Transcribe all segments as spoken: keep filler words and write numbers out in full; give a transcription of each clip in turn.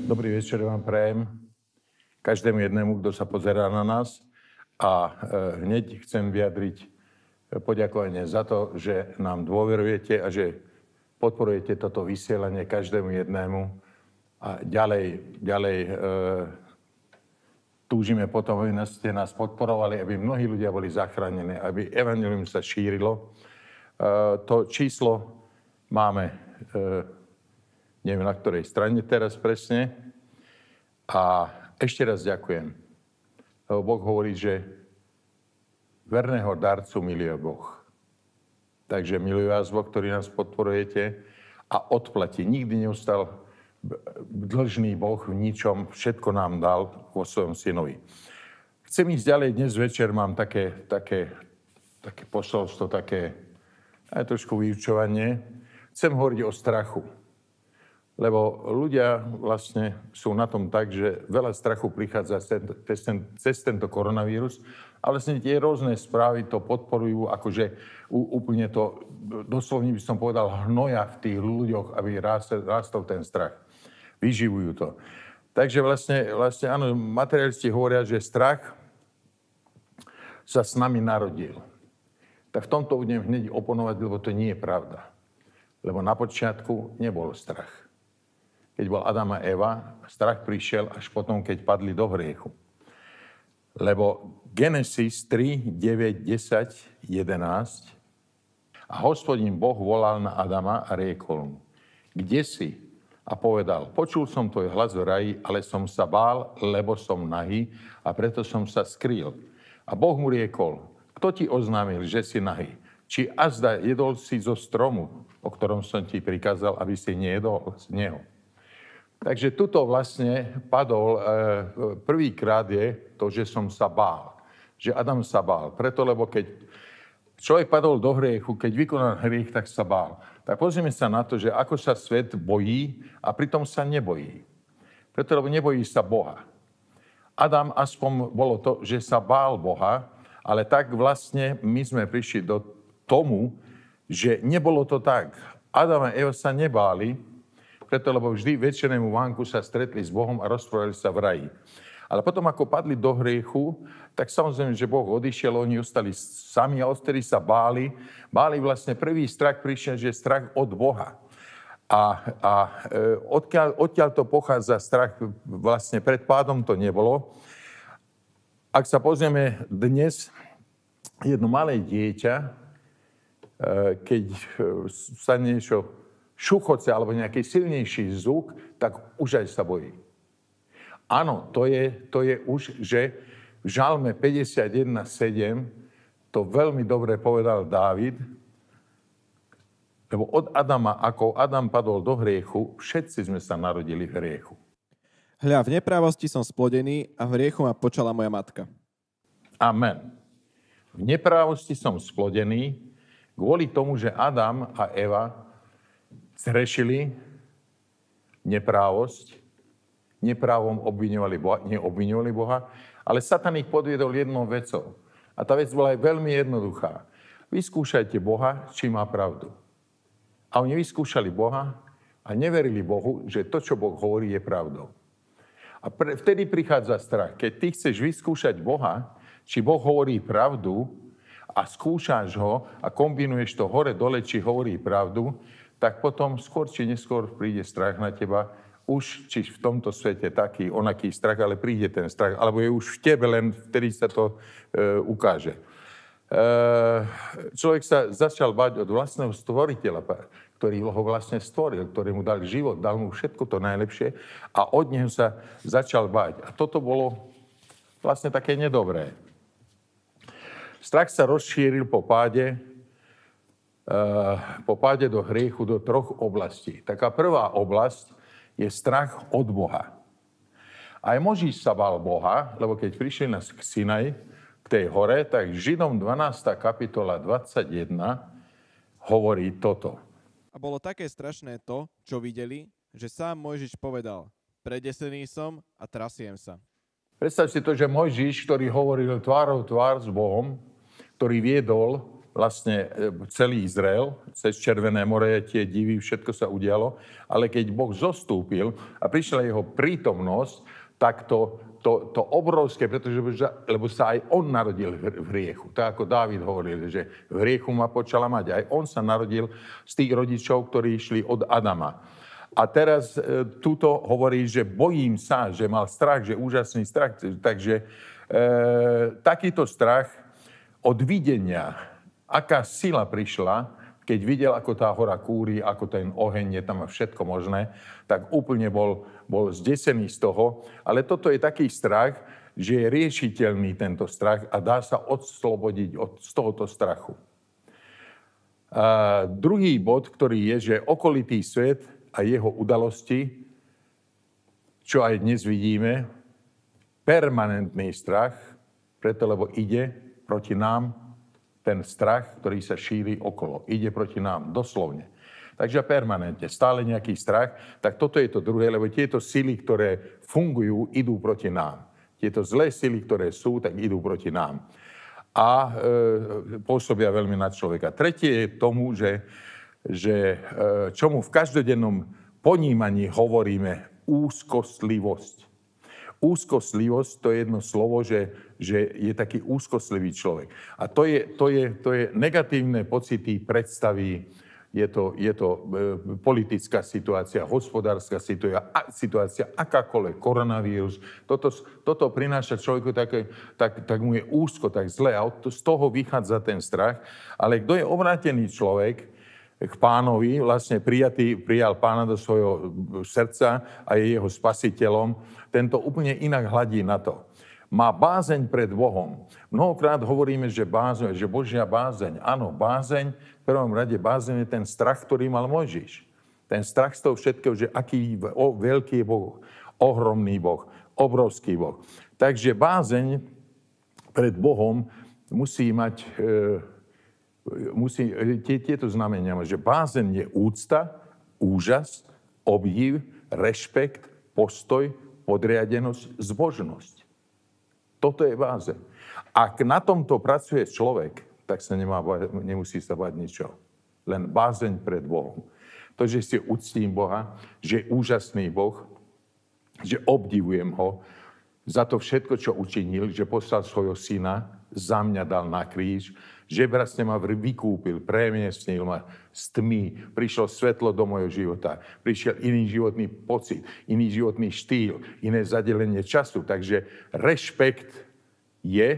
Dobrý večer vám prajem, každému jednému, kto sa pozerá na nás. A hneď chcem vyjadriť poďakovanie za to, že nám dôverujete a že podporujete toto vysielanie každému jednému. A ďalej, ďalej e, túžime potom, aby ste nás podporovali, aby mnohí ľudia boli zachránení, aby evanjelium sa šírilo. E, to číslo máme, e, neviem na ktorej strane teraz presne. A ešte raz ďakujem. Lebo Boh hovorí, že verného darcu miluje Boh. Takže miluje vás Boh, ktorý nás podporujete a odplatí. Nikdy neustal dlžný Boh v ničom, všetko nám dal vo svojom synovi. Chcem ísť ďalej, dnes večer mám také, také, také posolstvo, také aj trošku vyučovanie. Chcem hovoriť o strachu. Lebo ľudia vlastne sú na tom tak, že veľa strachu prichádza cez, ten, cez tento koronavírus a vlastne tie rôzne správy to podporujú, akože úplne to, doslovne by som povedal, hnoja v tých ľuďoch, aby rástol ten strach. Vyživujú to. Takže vlastne, vlastne áno, materialisti hovoria, že strach sa s nami narodil. Tak v tomto budem hneď oponovať, lebo to nie je pravda. Lebo na počiatku nebol strach. Keď bol Adam a Eva, strach prišiel až potom, keď padli do hriechu. Lebo Genesis tri, deväť, desať, jedenásť a Hospodin Boh volal na Adama a riekol mu, kde si? A povedal, počul som tvoj hlas v raji, ale som sa bál, lebo som nahý a preto som sa skrýl. A Boh mu riekol, kto ti oznámil, že si nahý? Či azda jedol si zo stromu, o ktorom som ti prikázal, aby si nejedol z neho? Takže tuto vlastne padol, e, prvýkrát je to, že som sa bál. Že Adam sa bál. Preto, lebo keď človek padol do hriechu, keď vykonal hriech, tak sa bál. Tak pozrieme sa na to, že ako sa svet bojí a pritom sa nebojí. Preto, lebo nebojí sa Boha. Adam aspoň bolo to, že sa bál Boha, ale tak vlastne my sme prišli do tomu, že nebolo to tak. Adam a Eva sa nebáli, preto, lebo vždy večernému vánku sa stretli s Bohom a rozprávali sa v raji. Ale potom, ako padli do hriechu, tak samozrejme, že Boh odišiel, oni ostali sami a odtedy sa báli. Báli vlastne prvý strach prišiel, že strach od Boha. A, a odkiaľ, odkiaľ to pochádza strach, vlastne pred pádom to nebolo. Ak sa pozrieme dnes, jedno malé dieťa, keď sa niečo šuchoce alebo nejaký silnejší zvuk, tak už aj sa bojí. Áno, to je, to je už, že v Žalme päťdesiatjeden sedem to veľmi dobre povedal Dávid, lebo od Adama, ako Adam padol do hriechu, všetci sme sa narodili v hriechu. Hľa, v neprávosti som splodený a v hriechu ma počala moja matka. Amen. V neprávosti som splodený kvôli tomu, že Adam a Eva zhrešili neprávosť, neprávom obviňovali Boha, neobviňovali Boha, ale Satan ich podviedol jednou vecou. A tá vec bola aj veľmi jednoduchá. Vyskúšajte Boha, či má pravdu. A oni vyskúšali Boha a neverili Bohu, že to, čo Boh hovorí, je pravdou. A pre, vtedy prichádza strach. Keď ty chceš vyskúšať Boha, či Boh hovorí pravdu a skúšaš ho a kombinuješ to hore-dole, či hovorí pravdu, tak potom skôr či neskôr príde strach na teba. Už či v tomto svete taký, onaký strach, ale príde ten strach. Alebo je už v tebe, len vtedy sa to e, ukáže. E, človek sa začal báť od vlastného stvoriteľa, ktorý ho vlastne stvoril, ktorý mu dal život, dal mu všetko to najlepšie a od neho sa začal báť. A toto bolo vlastne také nedobré. Strach sa rozšíril po páde, po páde do hriechu do troch oblastí. Taká prvá oblasť je strach od Boha. Aj Mojžiš sa bál Boha, lebo keď prišli na Sinaj, k tej hore, tak Židom dvanásta kapitola dvadsaťjeden hovorí toto. A bolo také strašné to, čo videli, že sám Mojžiš povedal, predesený som a trasiem sa. Predstav si to, že Mojžiš, ktorý hovoril tvárou tvár s Bohom, ktorý viedol vlastne celý Izrael, cez Červené more, tie divy, všetko sa udialo, ale keď Boh zostúpil a prišla jeho prítomnosť, tak to, to, to obrovské, pretože lebo sa aj on narodil v hriechu. Tak ako Dávid hovoril, že v hriechu ma počala mať. Aj on sa narodil z tých rodičov, ktorí išli od Adama. A teraz e, tuto hovorí, že bojím sa, že mal strach, že úžasný strach. Takže e, takýto strach od videnia, aká sila prišla, keď videl, ako tá hora kúri, ako ten oheň je tam a všetko možné, tak úplne bol, bol zdesený z toho. Ale toto je taký strach, že je riešiteľný tento strach a dá sa odslobodiť od, z tohoto strachu. A druhý bod, ktorý je, že okolitý svet a jeho udalosti, čo aj dnes vidíme, permanentný strach, preto lebo ide proti nám ten strach, ktorý sa šíri okolo. Ide proti nám, doslovne. Takže permanentne, stále nejaký strach, tak toto je to druhé, lebo tieto sily, ktoré fungujú, idú proti nám. Tieto zlé sily, ktoré sú, tak idú proti nám. A e, pôsobia veľmi na človeka. Tretie je tomu, že že čomu v každodennom ponímaní hovoríme úzkostlivosť. Úzkostlivosť, to je jedno slovo, že, že je taký úzkostlivý človek. A to je, to je, to je negatívne pocity, predstavy, je to, je to politická situácia, hospodárska situácia, situácia akákoľvek, koronavírus. Toto, toto prináša človeku také, tak, tak mu je úzko, tak zle a z toho vychádza ten strach. Ale kto je obrátený človek, k Pánovi, vlastne prijatý, prijal Pána do svojho srdca a je jeho spasiteľom, tento úplne inak hľadí na to. Má bázeň pred Bohom. Mnohokrát hovoríme, že bázeň, že Božia bázeň. Áno, bázeň, v prvom rade bázeň je ten strach, ktorý mal Mojžiš. Ten strach z toho všetkého, že aký o, veľký je Boh, ohromný Boh, obrovský Boh. Takže bázeň pred Bohom musí mať... E, Musí, tieto znamenia, že bázeň je úcta, úžas, obdiv, rešpekt, postoj, podriadenosť, zbožnosť. Toto je bázeň. Ak na tomto pracuje človek, tak sa nemá, nemusí sa báť ničoho. Len bázeň pred Bohom. To, že si uctím Boha, že je úžasný Boh, že obdivujem ho za to všetko, čo učinil, že poslal svojho syna, za mňa dal na kríž, že vlastne ma vykúpil, premiestnil ma z tmy, prišlo svetlo do mojho života, prišiel iný životný pocit, iný životný štýl, iné zadelenie času. Takže rešpekt je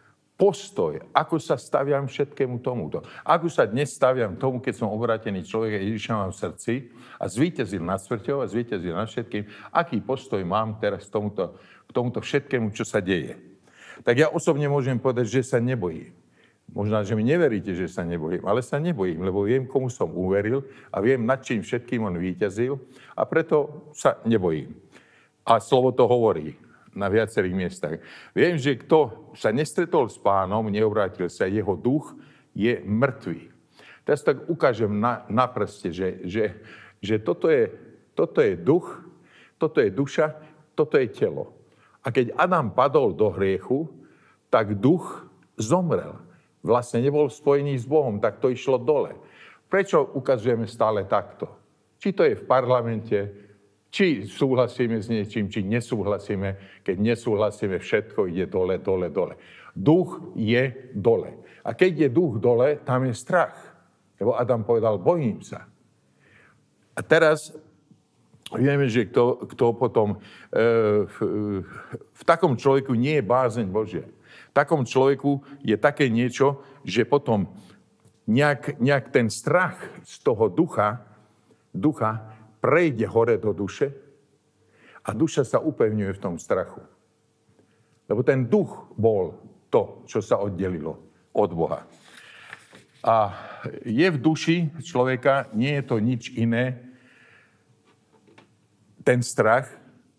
postoj, ako sa staviam všetkému tomuto. Ako sa dnes staviam tomu, keď som obrátený človek a Ježiša mám v srdci a zvíťazil nad smrťou a zvíťazil nad všetkým, aký postoj mám teraz k tomuto, k tomuto všetkému, čo sa deje. Tak ja osobne môžem povedať, že sa nebojím. Možno, že mi neveríte, že sa nebojím, ale sa nebojím, lebo viem, komu som uveril a viem, nad čím všetkým on víťazil a preto sa nebojím. A slovo to hovorí na viacerých miestach. Viem, že kto sa nestretol s Pánom, neobrátil sa, jeho duch je mŕtvý. Teraz tak ukážem na, na prste, že, že, že toto, je, toto je duch, toto je duša, toto je telo. A keď Adam padol do hriechu, tak duch zomrel. Vlastne nebol spojený s Bohom, tak to išlo dole. Prečo ukazujeme stále takto? Či to je v parlamente, či súhlasíme s niečím, či nesúhlasíme. Keď nesúhlasíme, všetko ide dole, dole, dole. Duch je dole. A keď je duch dole, tam je strach. Lebo Adam povedal, bojím sa. A teraz vieme, že kto, kto potom... E, v, v takom človeku nie je bázeň Božia. V takom človeku je také niečo, že potom nejak, nejak ten strach z toho ducha, ducha prejde hore do duše a duša sa upevňuje v tom strachu. Lebo ten duch bol to, čo sa oddelilo od Boha. A je v duši človeka, nie je to nič iné, ten strach.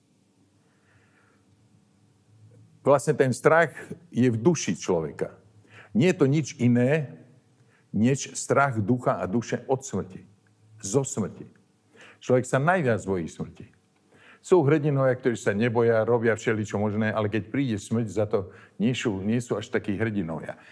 Vlastne ten strach je v duši človeka. Nie je to nič iné, než strach ducha a duše od smrti. Zo smrti. Človek sa najviac bojí smrti. Sú hrdinovia, ktorí sa neboja, robia všeličo možné, ale keď príde smrť, za to nie sú, nie sú až takí hrdinovia.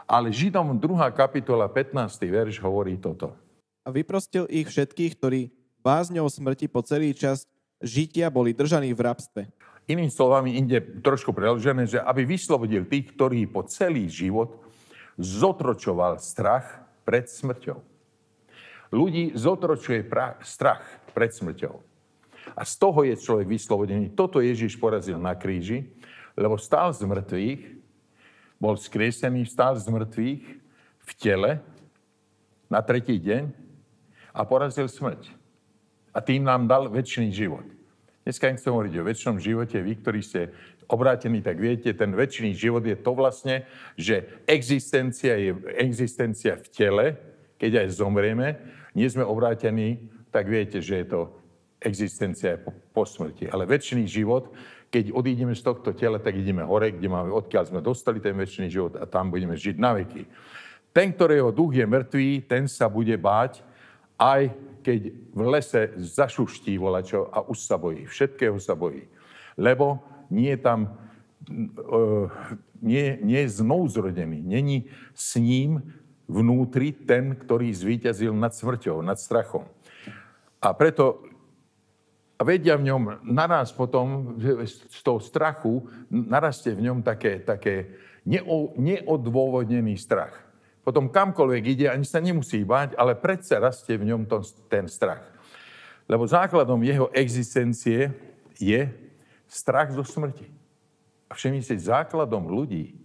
Ale Židom druhá kapitola pätnásty verš hovorí toto. A vyprostil ich všetkých, ktorí bázňou smrti po celý čas žitia boli držaní v rabstve. Inými slovami, inde trošku preložené, že aby vyslobodil tých, ktorí po celý život zotročoval strach pred smrťou. Ľudí zotročuje pra- strach pred smrťou. A z toho je človek vyslobodený. Toto Ježiš porazil na kríži, lebo stál z mŕtvych, bol skriesený, stál z mŕtvych v tele na tretí deň a porazil smrť. A tým nám dal večný život. Dneska chcem hovoriť o večnom živote. Vy, ktorí ste obrátení, tak viete, ten večný život je to vlastne, že existencia je existencia v tele, keď aj zomrieme, nie sme obrátení, tak viete, že je to existencia po, po smrti. Ale večný život, keď odídeme z tohto tela, tak ideme hore, kde máme, odkiaľ sme dostali ten večný život a tam budeme žiť na veky. Ten, ktorého duch je mŕtvý, ten sa bude báť, aj keď v lese zašuští volačo a už sa bojí. Všetkého sa bojí. Lebo nie je tam, uh, nie, nie je znovuzrodený. Není s ním vnútri ten, ktorý zvíťazil nad smrťou, nad strachom. A preto vedia v ňom naraz potom, z toho strachu, narastie v ňom také, také neodôvodnený strach. Potom kamkoľvek ide, ani sa nemusí báť, ale predsa rastie v ňom to, ten strach. Lebo základom jeho existencie je strach zo smrti. A všimni si, základom ľudí,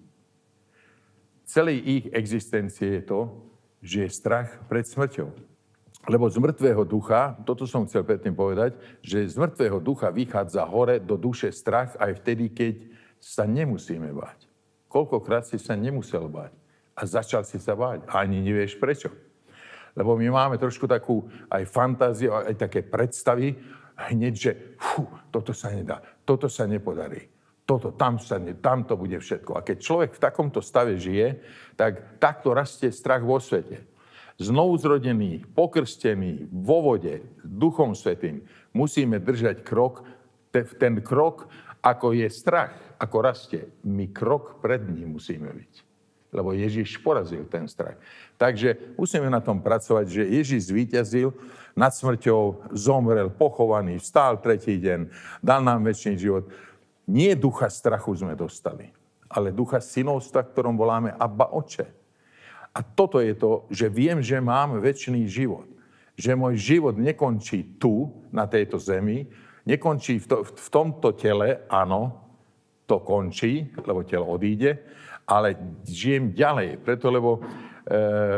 celej ich existencie je to, že je strach pred smrťou. Lebo z mŕtvého ducha, toto som chcel predtým povedať, že z mŕtvého ducha vychádza hore do duše strach aj vtedy, keď sa nemusíme báť. Koľkokrát si sa nemusel báť a začal si sa báť a ani nevieš prečo. Lebo my máme trošku takú aj fantáziu, aj také predstavy, hneď, že fú, toto sa nedá, toto sa nepodarí, toto, tam sa ne, tam to bude všetko. A keď človek v takomto stave žije, tak takto rastie strach vo svete. Znovuzrodený, pokrstený, vo vode, Duchom Svätým, musíme držať krok, ten krok, ako je strach, ako rastie. My krok pred ním musíme byť. Lebo Ježiš porazil ten strach. Takže musíme na tom pracovať, že Ježiš zvíťazil nad smrťou, zomrel, pochovaný, vstál tretí deň, dal nám večný život. Nie ducha strachu sme dostali, ale ducha synovstva, ktorom voláme Abba Oče. A toto je to, že viem, že mám večný život. Že môj život nekončí tu, na tejto zemi, nekončí v, to, v tomto tele, áno, to končí, lebo telo odíde, ale žijem ďalej, preto, lebo e, e,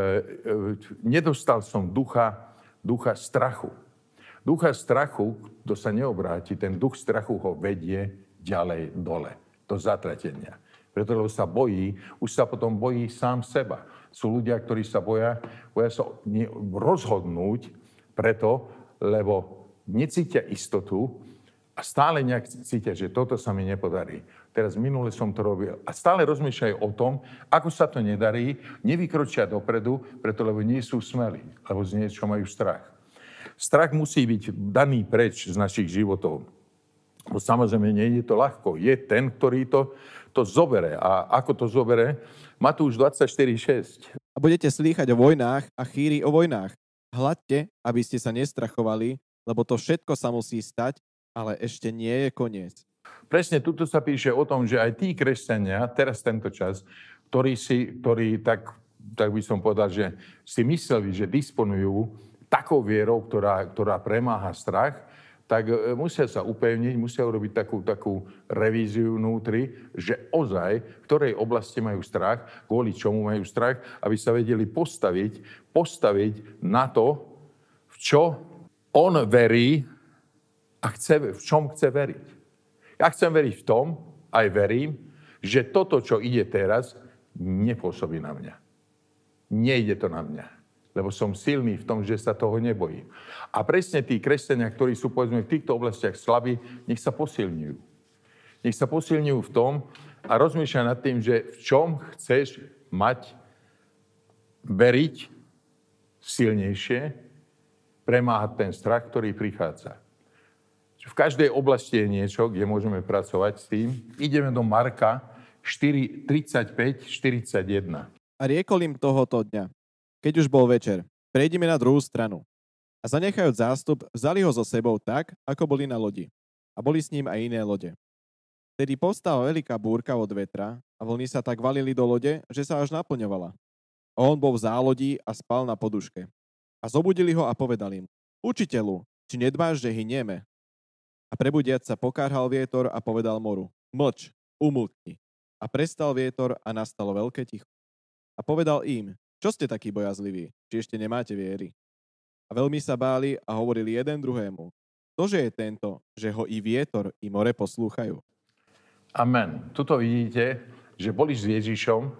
nedostal som ducha, ducha strachu. Ducha strachu, kto sa neobráti, ten duch strachu ho vedie ďalej dole, do zatratenia. Preto, lebo sa bojí, už sa potom bojí sám seba. Sú ľudia, ktorí sa boja, boja sa rozhodnúť preto, lebo necítia istotu a stále nejak cítia, že toto sa mi nepodarí. Teraz minule som to robil. A stále rozmýšľajú o tom, ako sa to nedarí, nevykročia dopredu, preto lebo nie sú smelí, lebo z niečo majú strach. Strach musí byť daný preč z našich životov. Bo samozrejme, nie je to ľahko. Je ten, ktorý to, to zobere. A ako to zobere? Matúš dvadsaťštyri šesť. A budete slýchať o vojnách a chýri o vojnách. Hľadte, aby ste sa nestrachovali, lebo to všetko sa musí stať, ale ešte nie je koniec. Presne tuto sa píše o tom, že aj tí kresťania, teraz tento čas, ktorí, si, ktorí tak, tak by som povedal, že si mysleli, že disponujú takou vierou, ktorá, ktorá premáha strach, tak musia sa upevniť, musia urobiť takú, takú revíziu vnútri, že ozaj, v ktorej oblasti majú strach, kvôli čomu majú strach, aby sa vedeli postaviť, postaviť na to, v čo on verí a chce, v čom chce veriť. Ja chcem veriť v tom, aj verím, že toto, čo ide teraz, nepôsobí na mňa. Nejde to na mňa. Lebo som silný v tom, že sa toho nebojím. A presne tí kresťania, ktorí sú, povedzme, v týchto oblastiach slabí, nech sa posilňujú. Nech sa posilňujú v tom a rozmýšľaj nad tým, že v čom chceš mať, veriť silnejšie, premáhať ten strach, ktorý prichádza. V každej oblasti je niečo, kde môžeme pracovať s tým. Ideme do Marka štyri tridsaťpäť štyridsaťjeden. A riekol im tohoto dňa, keď už bol večer, prejdime na druhú stranu. A zanechajúc zástup, vzali ho so sebou tak, ako boli na lodi. A boli s ním aj iné lode. Vtedy povstala veľká búrka od vetra a vlny sa tak valili do lode, že sa až naplňovala. A on bol v zálodí a spal na poduške. A zobudili ho a povedali mu, učiteľu, či nedbáš, že hynieme? A prebudiac sa pokárhal vietor a povedal moru, mlč, umlkni. A prestal vietor a nastalo veľké ticho. A povedal im, čo ste takí bojazliví, či ešte nemáte viery? A veľmi sa báli a hovorili jeden druhému, ktože je tento, že ho i vietor, i more poslúchajú. Amen. Tuto vidíte, že boli s Ježišom.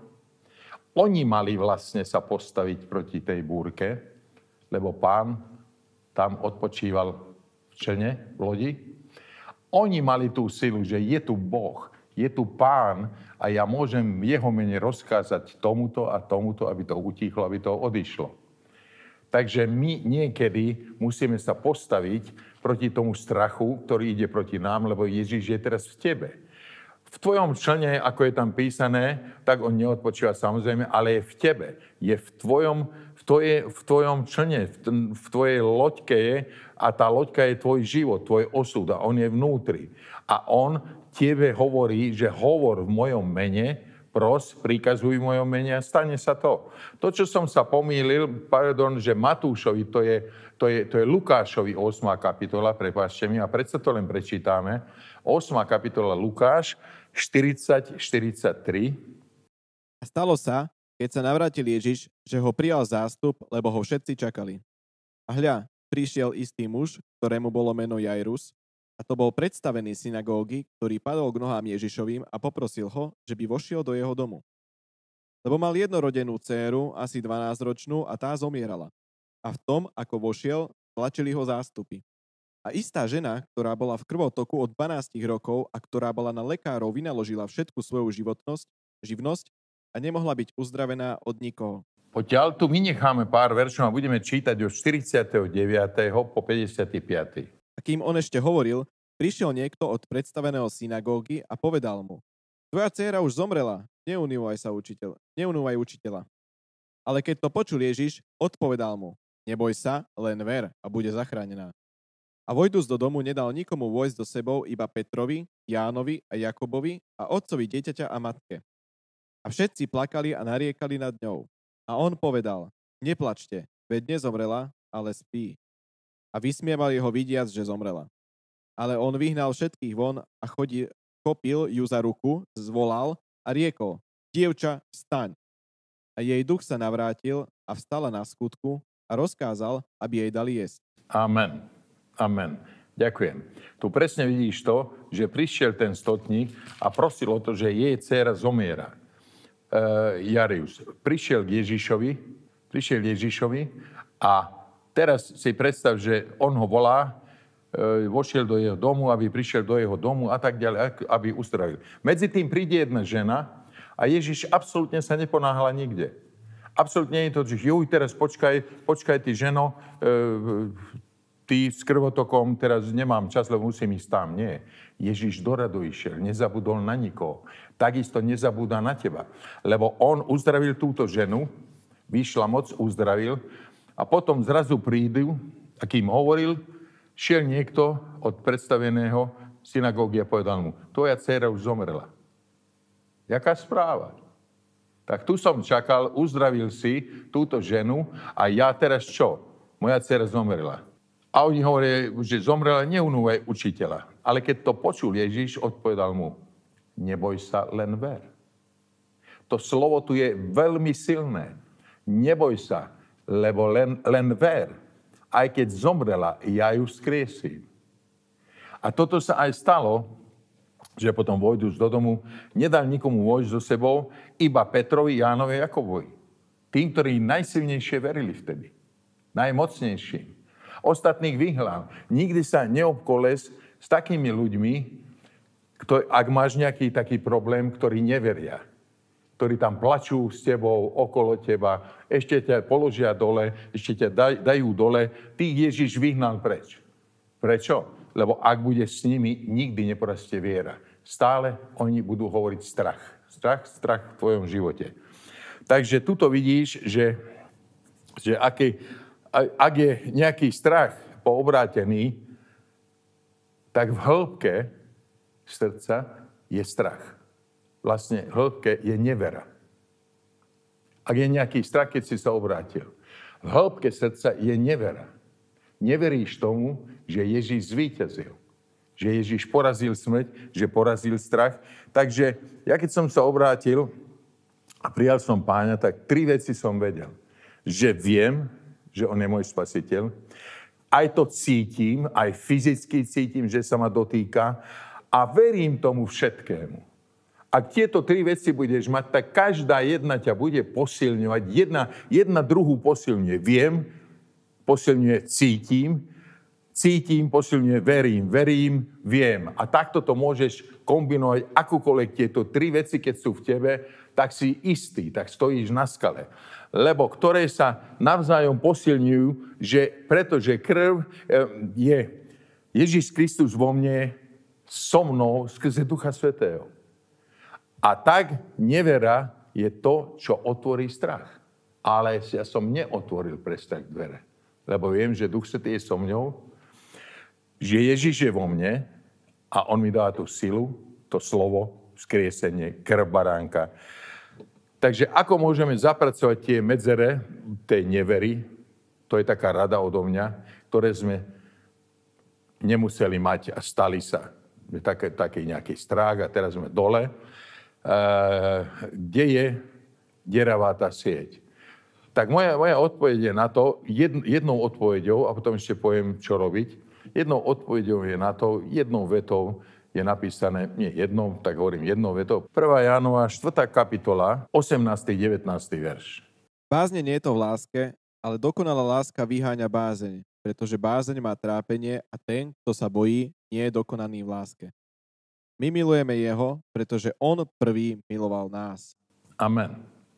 Oni mali vlastne sa postaviť proti tej búrke, lebo Pán tam odpočíval v člne, v lodi. Oni mali tú silu, že je tu Boh, je tu Pán a ja môžem v jeho mene rozkázať tomuto a tomuto, aby to utichlo, aby to odišlo. Takže my niekedy musíme sa postaviť proti tomu strachu, ktorý ide proti nám, lebo Ježiš je teraz v tebe. V tvojom člne, ako je tam písané, tak on neodpočíva samozrejme, ale je v tebe. Je v tvojom, v tvoje, v tvojom člne, v, v tvojej loďke je a tá loďka je tvoj život, tvoj osud a on je vnútri. A on tebe hovorí, že hovor v mojom mene, pros, prikazuj v mojom mene a stane sa to. To, čo som sa pomýlil, pardon, že Matúšovi, to je, to je, to je Lukášovi ôsma kapitola, prepáčte mi, a predsa to len prečítame. ôsma kapitola Lukáš, štyridsať štyridsaťtri. A stalo sa, keď sa navrátil Ježiš, že ho prijal zástup, lebo ho všetci čakali. A hľa, prišiel istý muž, ktorému bolo meno Jairus, a to bol predstavený synagógy, ktorý padol k nohám Ježišovým a poprosil ho, že by vošiel do jeho domu. Lebo mal jednorodenú dcéru, asi dvanásťročnú, a tá zomierala. A v tom, ako vošiel, tlačili ho zástupy. A istá žena, ktorá bola v krvotoku od dvanásť rokov a ktorá bola na lekárov vynaložila všetku svoju životnosť, živnosť a nemohla byť uzdravená od nikoho. Poďal tu my necháme pár veršov a budeme čítať od štyridsiateho deviateho po päťdesiaty piaty. A kým on ešte hovoril, prišiel niekto od predstaveného synagógy a povedal mu, tvoja dcéra už zomrela, neunúvaj sa učiteľ, neunúvaj učiteľa. Ale keď to počul Ježiš, odpovedal mu, neboj sa, len ver a bude zachránená. A vojdúc do domu, nedal nikomu vojsť do sebou, iba Petrovi, Jánovi a Jakobovi a otcovi dieťaťa a matke. A všetci plakali a nariekali nad ňou. A on povedal, neplačte, veď nezomrela, ale spí. A vysmievali ho vidiac, že zomrela. Ale on vyhnal všetkých von a chodil, chopil ju za ruku, zvolal a riekol, dievča, vstaň. A jej duch sa navrátil a vstala na skutku a rozkázal, aby jej dali jesť. Amen. Amen. Ďakujem. Tu presne vidíš to, že prišiel ten stotník a prosil o to, že jej dcéra zomiera. Uh, Jairus prišiel k Ježišovi, prišiel k Ježišovi a teraz si predstav, že on ho volá, uh, vošiel do jeho domu, aby prišiel do jeho domu a tak ďalej, aby uzdravil. Medzi tým príde jedna žena a Ježiš absolútne sa neponáhla nikde. Absolútne nie je to, že juj, teraz počkaj, počkaj ty ženo, uh, ty s krvotokom, teraz nemám čas, lebo musím ísť tam. Nie. Ježiš doradu išiel, nezabudol na nikoho. Takisto nezabúda na teba. Lebo on uzdravil túto ženu, vyšla moc, uzdravil a potom zrazu prídu, a kým hovoril, šiel niekto od predstaveného synagógy a povedal mu, tvoja dcéra už zomrela. Jaká správa? Tak tu som čakal, uzdravil si túto ženu a ja teraz čo? Moja dcéra zomrela. A oni hovoria, že zomrela, neunúvaj učiteľa. Ale keď to počul Ježiš, odpovedal mu, neboj sa, len ver. To slovo tu je veľmi silné. Neboj sa, lebo len, len ver. Aj keď zomrela, ja ju vzkriesím. A toto sa aj stalo, že potom vojdu do domu, nedal nikomu vojsť so sebou, iba Petrovi, Jánovi a Jakobovi. Tým, ktorí najsilnejšie verili vtedy. Najmocnejším. Ostatných vyhnal. Nikdy sa neobkoles s takými ľuďmi, ktorý, ak máš nejaký taký problém, ktorí neveria. Ktorí tam plačú s tebou, okolo teba, ešte ťa položia dole, ešte ťa daj, dajú dole. Tých Ježiš vyhnal preč. Prečo? Lebo ak bude s nimi, nikdy neporastie viera. Stále oni budú hovoriť strach. Strach, strach v tvojom živote. Takže tuto vidíš, že, že aký, ak je nejaký strach poobrátený, tak v hĺbke srdca je strach. Vlastne v hĺbke je nevera. Ak je nejaký strach, keď si sa obrátil. V hĺbke srdca je nevera. Neveríš tomu, že Ježíš zvíťazil. Že Ježíš porazil smrť, že porazil strach. Takže ja keď som sa obrátil a prijal som Pána, tak tri veci som vedel. Že viem, že on je môj spasiteľ. Aj to cítim, aj fyzicky cítim, že sa ma dotýka. A verím tomu všetkému. Ak tieto tri veci budeš mať, tak každá jedna ťa bude posilňovať. Jedna, jedna druhú posilňuje. Viem, posilňuje cítim, cítim, posilňuje verím, verím, viem. A takto to môžeš kombinovať akúkoľvek tieto tri veci, keď sú v tebe, tak si istý, tak stojíš na skale. Lebo ktoré sa navzájom posilňujú, že pretože krv je Ježiš Kristus vo mne, so mnou, skrze Ducha Svätého. A tak nevera je to, čo otvorí strach. Ale ja som neotvoril pre strach dvere. Lebo viem, že Duch Svätý je so mňou, že Ježiš je vo mne a on mi dá tú silu, to slovo, vzkriesenie, krv baránka. Takže ako môžeme zapracovať tie medzere tej nevery, to je taká rada odo mňa, ktoré sme nemuseli mať a stali sa. Taký, taký nejaký strach a teraz sme dole. Uh, kde je deravá tá sieť? Tak moja, moja odpoveď je na to, jedn, jednou odpoveďou, a potom ešte poviem, čo robiť, jednou odpoveďou je na to, jednou vetou je napísané, nie jednou, tak hovorím jednou vetou, prvá Jánova, štvrtá kapitola, osemnásty devätnásty verš. Bázne nie je to v láske, ale dokonalá láska vyháňa bázeň, pretože bázeň má trápenie a ten, kto sa bojí, nie je dokonaný v láske. My milujeme jeho, pretože on prvý miloval nás. Amen.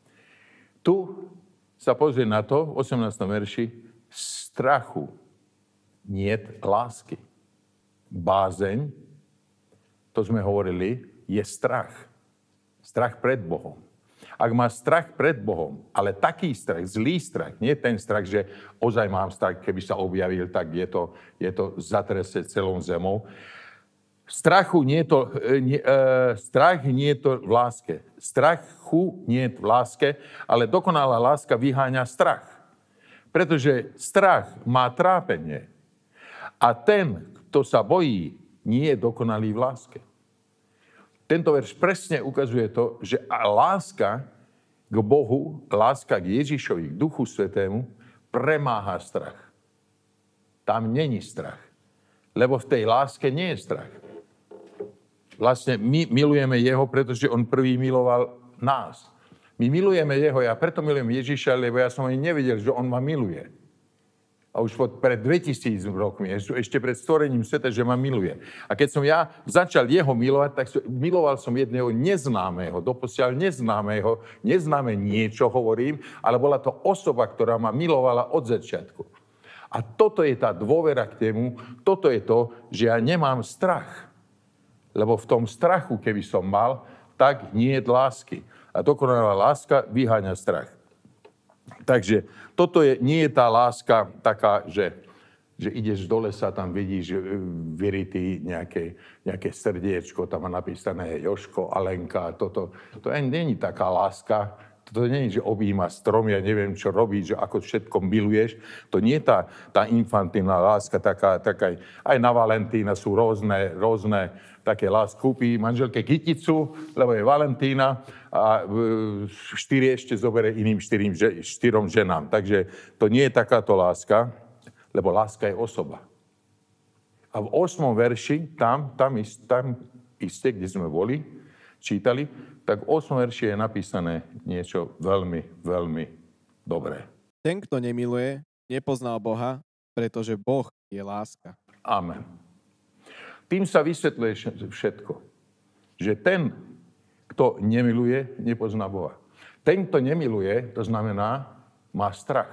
Tu sa pozrie na to, v osemnástom verši, strachu niet lásky. Bázeň, to sme hovorili, je strach. Strach pred Bohom. Ak má strach pred Bohom, ale taký strach, zlý strach, nie ten strach, že ozaj mám strach, keby sa objavil, tak je to, je to zatrese celou zemou. Strachu nie je to, nie, e, strach nie je to v láske. Strachu nie je v láske, ale dokonalá láska vyháňa strach. Pretože strach má trápenie. A ten, kto sa bojí, nie je dokonalý v láske. Tento verš presne ukazuje to, že láska k Bohu, láska k Ježišovi, k Duchu Svätému, premáha strach. Tam není strach. Lebo v tej láske nie je strach. Vlastne my milujeme jeho, pretože on prvý miloval nás. My milujeme jeho, ja preto milujem Ježiša, lebo ja som ani nevedel, že on ma miluje. A už pred dvetisíc rokmi, ešte pred stvorením sveta, že ma miluje. A keď som ja začal jeho milovať, tak miloval som jedného neznámeho, doposiaľ neznámeho, neznáme niečo, hovorím, ale bola to osoba, ktorá ma milovala od začiatku. A toto je tá dôvera k tému, toto je to, že ja nemám strach. Lebo v tom strachu, keby som mal, tak nie je lásky. A dokonalá láska vyháňa strach. Takže toto je, nie je tá láska taká, že, že ideš do lesa, tam vidíš vyritý nejaké, nejaké srdiečko, tam má napísané Jožko, Alenka, toto. To nie je taká láska. To nie je, že objíma strom, ja neviem, čo robíš, že ako všetko miluješ. To nie je tá, tá infantilná láska, taká, taká, aj na Valentína sú rôzne, rôzne také lásky. Kúpi manželke kyticu, lebo je Valentína a štyri ešte zoberie iným štyrým, štyrom ženám. Takže to nie je takáto láska, lebo láska je osoba. A v ôsmom verši, tam, tam, tam iste, kde sme boli, čítali, tak v ôsmom verši je napísané niečo veľmi, veľmi dobré. Ten, kto nemiluje, nepoznal Boha, pretože Boh je láska. Amen. Tým sa vysvetľuje všetko. Že ten, kto nemiluje, nepozná Boha. Ten, kto nemiluje, to znamená, má strach.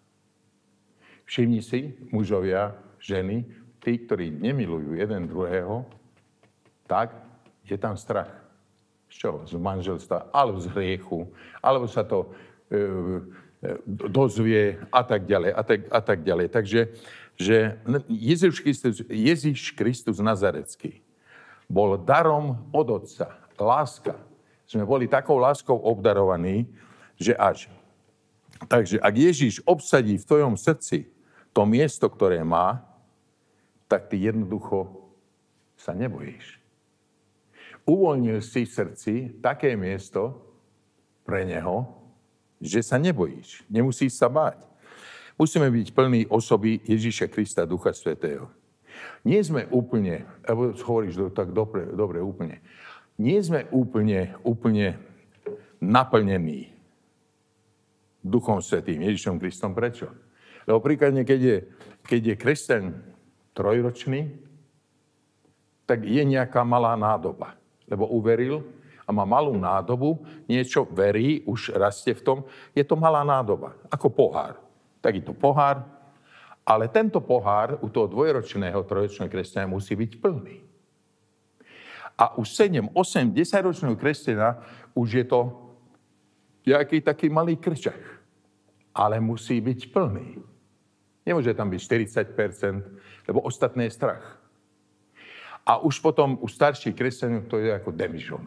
Všimni si, mužovia, ženy, tí, ktorí nemilujú jeden druhého, tak je tam strach. Z čoho? Z manželstva, alebo z hriechu, alebo sa to e, e, dozvie a tak ďalej, a tak, a tak ďalej. Takže že Ježiš Kristus, Ježiš Kristus Nazarecký bol darom od Otca. Láska. Sme boli takou láskou obdarovaní, že až. Takže ak Ježiš obsadí v tvojom srdci to miesto, ktoré má, tak ty jednoducho sa nebojíš. Uvoľnil si v srdci také miesto pre neho, že sa nebojíš. Nemusíš sa báť. Musíme byť plní osoby Ježíša Krista, Ducha Svätého. Nie sme úplne, alebo hovoríš tak dobre, dobre úplne, nie sme úplne, úplne naplnení Duchom Svätým, Ježišom Kristom. Prečo? Lebo príkladne, keď je, keď je kresťan trojročný, tak je nejaká malá nádoba. Lebo uveril a má malú nádobu, niečo verí, už rastie v tom, je to malá nádoba, ako pohár. Takýto pohár, ale tento pohár u toho dvojročného, trojročného kresťana musí byť plný. A už sedem, osem, desaťročného kresťana už je to nejaký taký malý krčach, ale musí byť plný. Nemôže tam byť štyridsať percent, lebo ostatné je strach. A už potom u starších kresťanov to je ako demižon.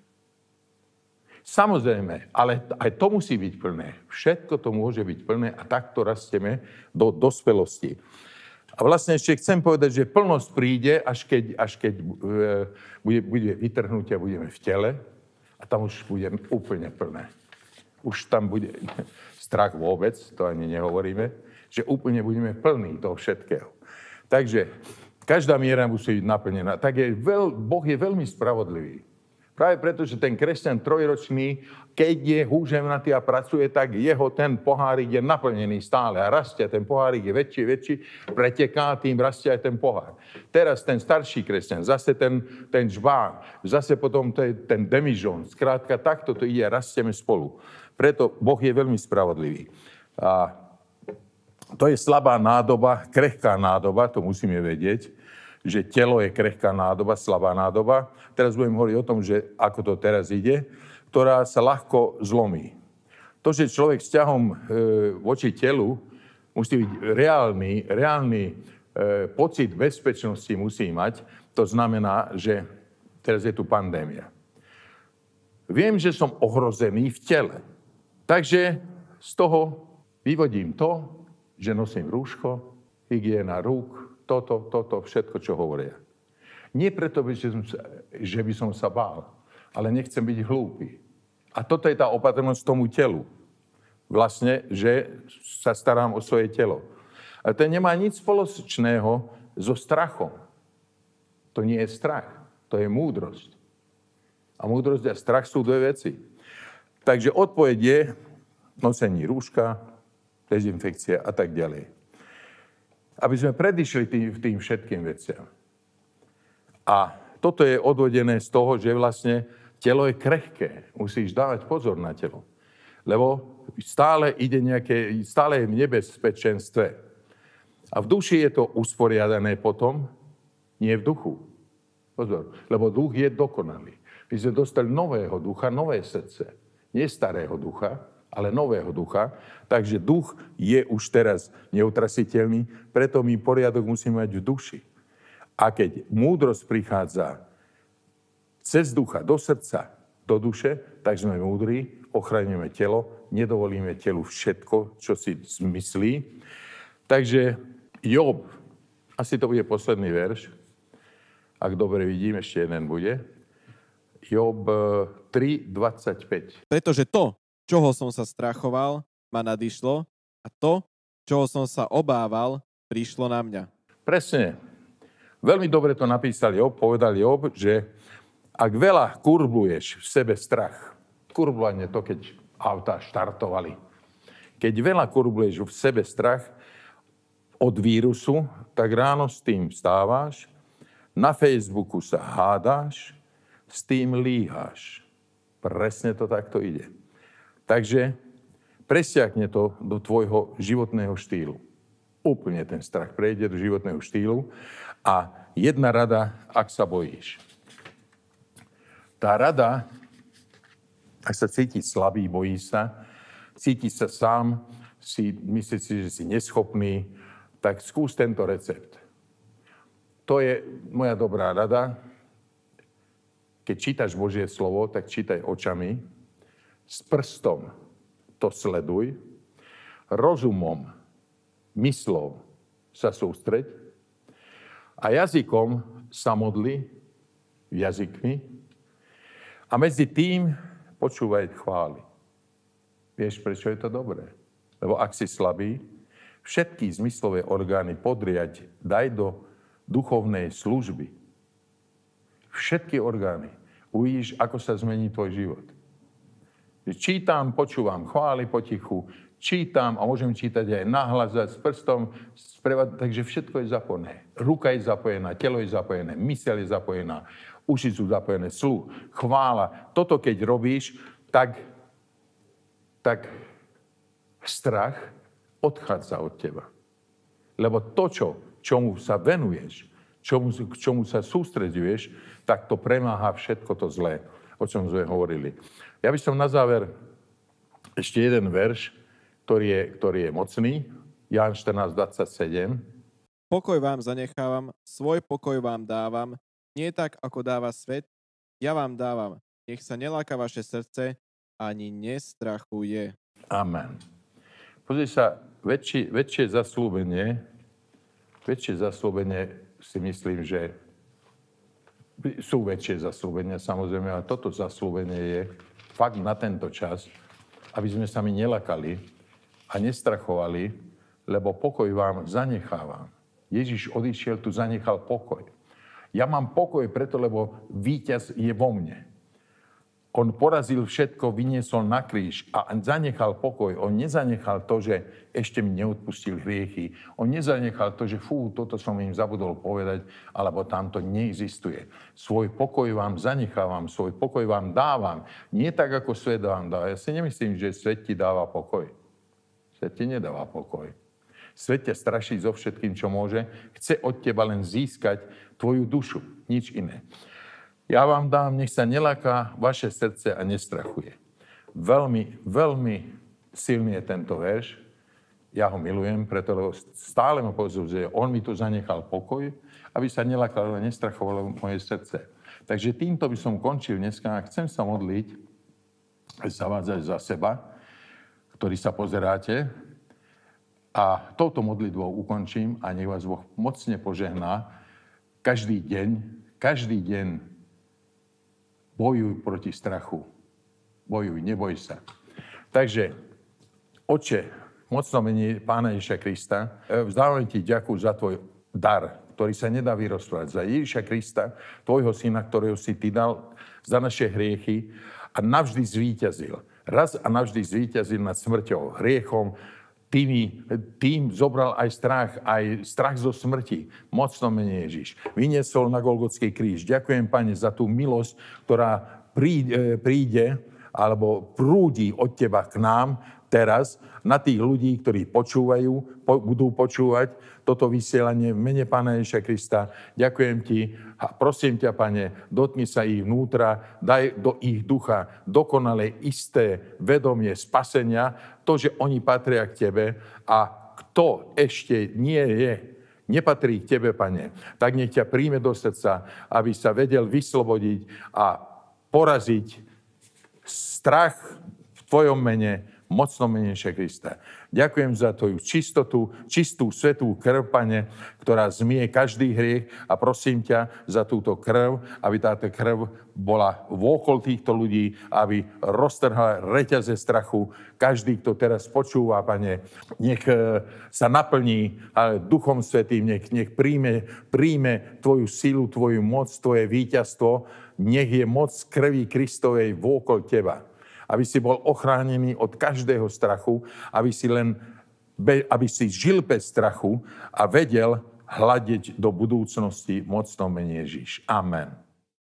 Samozrejme, ale aj to musí byť plné. Všetko to môže byť plné a takto rastieme do dospelosti. A vlastne ešte chcem povedať, že plnosť príde, až keď, až keď bude, bude vytrhnutia, budeme v tele a tam už budeme úplne plné. Už tam bude strach vôbec, to ani nehovoríme, že úplne budeme plní toho všetkého. Takže každá miera musí byť naplnená. Tak je veľ, Boh je veľmi spravodlivý. Práve preto, že ten kresťan trojročný, keď je húževnatý a pracuje, tak jeho ten pohárik je naplnený stále a rastie. Ten pohárik je väčší, väčší, preteká, tým rastie aj ten pohár. Teraz ten starší kresťan, zase ten, ten žbán, zase potom ten demižon. Skrátka, takto to ide a rastieme spolu. Preto Boh je veľmi spravodlivý. A to je slabá nádoba, krehká nádoba, to musíme vedieť, že telo je krehká nádoba, slabá nádoba. Teraz budem hovoriť o tom, že ako to teraz ide, ktorá sa ľahko zlomí. To, že človek vzťahom e, voči telu musí byť reálny, reálny e, pocit bezpečnosti musí mať, to znamená, že teraz je tu pandémia. Viem, že som ohrozený v tele. Takže z toho vyvodím to, že nosím rúško, hygiena rúk, toto, toto, všetko, čo hovoria. Nie preto, že, som sa, že by som sa bál, ale nechcem byť hlúpy. A toto je tá opatrnosť tomu telu. Vlastne, že sa starám o svoje telo. A to nemá nič spoločného so strachom. To nie je strach, to je múdrosť. A múdrosť a strach sú dve veci. Takže odpoveď je nosenie rúška, dezinfekcia a tak ďalej. Aby sme predišli tým, tým všetkým veciam. A toto je odvodené z toho, že vlastne telo je krehké. Musíš dávať pozor na telo. Lebo stále ide nejaké, stále je v nebezpečenstve. A v duši je to usporiadané potom, nie v duchu. Pozor, lebo duch je dokonalý. My sme dostali nového ducha, nové srdce. Nie starého ducha, ale nového ducha. Takže duch je už teraz neutrasiteľný, preto my poriadok musíme mať v duši. A keď múdrosť prichádza cez ducha do srdca, do duše, tak sme múdri, ochraňujeme telo, nedovolíme telu všetko, čo si zmyslí. Takže Job, asi to bude posledný verš, ak dobre vidím, ešte jeden bude. Job tri dvadsaťpäť. Pretože to, čoho som sa strachoval, ma nadišlo a to, čoho som sa obával, prišlo na mňa. Presne. Veľmi dobre to napísal Job, povedal Job, že ak veľa kurbluješ v sebe strach, kurblovanie to, keď autá štartovali, keď veľa kurbluješ v sebe strach od vírusu, tak ráno s tým vstávaš, na Facebooku sa hádáš, s tým líháš. Presne to takto ide. Takže presiakne to do tvojho životného štýlu. Úplne ten strach prejde do životného štýlu. A jedna rada, ak sa bojíš. Tá rada ak sa cíti slabý, bojí sa, cíti sa sám, si, myslí si, že si neschopný, tak skús tento recept. To je moja dobrá rada. Keď čítaš Božie slovo, tak čítaj očami, s prstom to sleduj, rozumom, myslou sa sústreď a jazykom sa modli, jazykmi, a medzi tým počúvaj chvály. Vieš, prečo je to dobré? Lebo ak si slabý, všetky zmyslové orgány podriať, daj do duchovnej služby. Všetky orgány. Uvidíš, ako sa zmení tvoj život. Čítam, počúvam chvály potichu, čítam a môžem čítať aj nahlas s prstom, sprevad, takže všetko je zapojené. Ruka je zapojená, telo je zapojené, myseľ je zapojená, uši sú zapojené, sluch, chvála. Toto keď robíš, tak, tak strach odchádza od teba. Lebo to, čo, čomu sa venuješ, čomu, k čomu sa sústreďuješ, tak to premáha všetko to zlé, o čom sme hovorili. Ja by som na záver ešte jeden verš, ktorý je, ktorý je mocný. Ján štrnásť dvadsaťsedem. Pokoj vám zanechávam, svoj pokoj vám dávam, nie tak, ako dáva svet, ja vám dávam. Nech sa neláka vaše srdce, ani nestrachuje. Amen. Pozri sa, väčšie, väčšie zaslúbenie, väčšie zaslúbenie si myslím, že sú väčšie zaslúbenia, samozrejme, ale toto zaslúbenie je fakt na tento čas, aby sme sa my nelakali a nestrachovali, lebo pokoj vám zanechávam. Ježiš odišiel, tu zanechal pokoj. Ja mám pokoj preto, lebo víťaz je vo mne. On porazil všetko, vyniesol na kríž a zanechal pokoj. On nezanechal to, že ešte mi neodpustil hriechy. On nezanechal to, že fú, toto som im zabudol povedať, alebo tamto neexistuje. Svoj pokoj vám zanechávam, svoj pokoj vám dávam. Nie tak, ako svet vám dáva. Ja si nemyslím, že svet ti dáva pokoj. Svet ti nedáva pokoj. Svet ťa straší so všetkým, čo môže. Chce od teba len získať tvoju dušu. Nič iné. Ja vám dám, nech sa neláka vaše srdce a nestrachuje. Veľmi, veľmi silný je tento verš. Ja ho milujem, preto lebo stále ma pozoruje, on mi tu zanechal pokoj, aby sa nelákalo a nestrachovalo moje srdce. Takže týmto by som končil dneska a chcem sa modliť, zavádzať za seba, ktorí sa pozeráte, a touto modlitbou ukončím a nech vás Boh mocne požehná. Každý deň, každý deň bojuj proti strachu. Bojuj, neboj sa. Takže, Oče, mocno mení Pána Ježiša Krista, vzdávam ti ďaku za tvoj dar, ktorý sa nedá vyrozprávať. Za Ježiša Krista, tvojho syna, ktorého si ty dal za naše hriechy a navždy zvíťazil. Raz a navždy zvíťazil nad smrťou, hriechom, Tým, tým zobral aj strach, aj strach zo smrti. Mocno mene Ježiš. Vyniesol na Golgotský kríž. Ďakujem, Pane, za tú milosť, ktorá príde, príde alebo prúdi od teba k nám teraz na tých ľudí, ktorí počúvajú, po, budú počúvať toto vysielanie v mene Pána Ježiša Krista. Ďakujem ti a prosím ťa, Pane, dotkni sa ich vnútra, daj do ich ducha dokonale isté vedomie spasenia, to, že oni patria k tebe a kto ešte nie je, nepatrí k tebe, Pane, tak nech ťa príjme do srdca, aby sa vedel vyslobodiť a poraziť strach v tvojom mene, mocno mene Ježiša Krista. Ďakujem za tvoju čistotu, čistú, svätú krv, Pane, ktorá zmie každý hriech a prosím ťa za túto krv, aby táto krv bola vôkol týchto ľudí, aby roztrhala reťaze strachu. Každý, kto teraz počúva, Pane, nech sa naplní Duchom Svätým, nech, nech príjme, príjme tvoju silu, tvoju moc, tvoje víťazstvo, nech je moc krvi Kristovej vôkol teba. Aby si bol ochránený od každého strachu, aby si len, aby si žil bez strachu a vedel hľadiť do budúcnosti mocno mene Ježiš. Amen.